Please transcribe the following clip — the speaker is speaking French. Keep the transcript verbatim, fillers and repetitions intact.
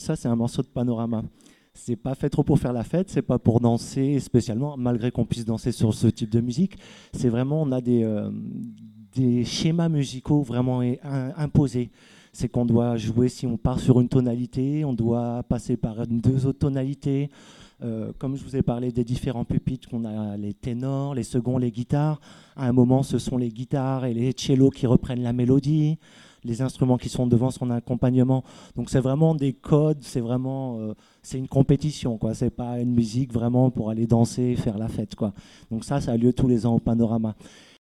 ça c'est un morceau de Panorama. C'est pas fait trop pour faire la fête, c'est pas pour danser spécialement, malgré qu'on puisse danser sur ce type de musique. C'est vraiment, on a des, euh, des schémas musicaux vraiment i- im- imposés. C'est qu'on doit jouer, si on part sur une tonalité, on doit passer par deux autres tonalités. Euh, comme je vous ai parlé des différents pupitres, qu'on a les ténors, les seconds, les guitares. À un moment, ce sont les guitares et les cellos qui reprennent la mélodie, les instruments qui sont devant son accompagnement. Donc c'est vraiment des codes, c'est vraiment, euh, c'est une compétition, quoi. C'est pas une musique vraiment pour aller danser et faire la fête, quoi. Donc ça, ça a lieu tous les ans au Panorama.